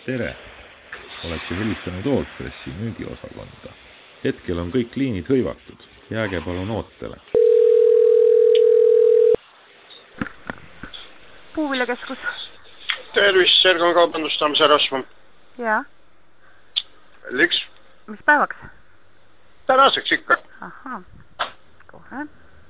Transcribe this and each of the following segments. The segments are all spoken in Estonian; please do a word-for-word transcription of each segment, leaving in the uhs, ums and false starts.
Tere! Olete helistanud Allfressi müügiosakonda. Hetkel on kõik liinid hõivatud. Jääge palun ootele. Puuviljakeskus. Tervist, Sergon kaubandustamise Rasmus. Jaa. Liks? Mis päevaks? Tänaseks ikka. Ahaa. Kohe.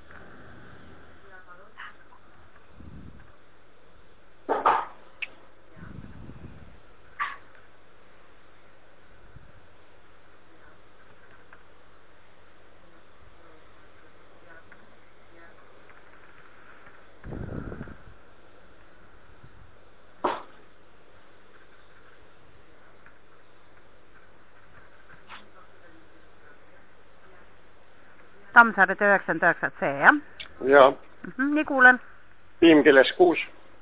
Tammsaare üheksakümmend üheksa C, jah? Jaa. Mm -hmm, nii kuulen. Piimkeles kuus.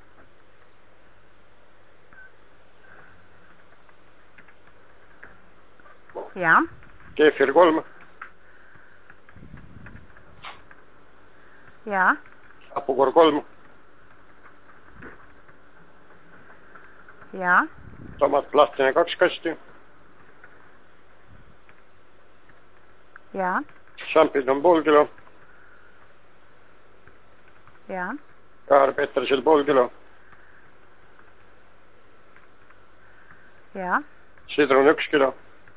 Jaa. Keefir kolm. Jaa. Hapukor kolm. Jaa. Tomat plahtine kaks kasti. Jaa. Šampidon pool kilo. Jaa. Kaarpetersil pool kilo. Jaa. Sidrun üks kilo.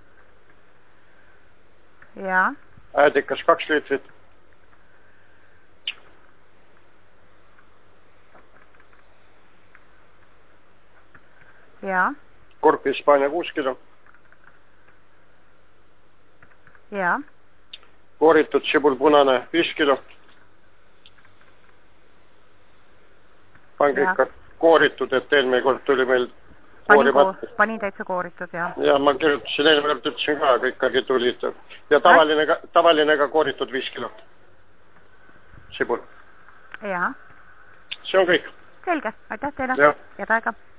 Jaa. Äädikas kaks liitrit. Jaa. Kurk Hispaania kuus kilo. Jaa. Kooritud sibul punane viis kilo. Pange ikka kooritud, et eelmine kord tuli meil panin, ko panin täitsa kooritud, jah. Ja ma kirjutasin eelmine kord ütlesin ka, aga ikkagi tuli. Ja tavaline ka, tavaline ka kooritud viis kilo. Sibul. Jaa. See on kõik. Selge, aitäh teile. Ja. Head aega.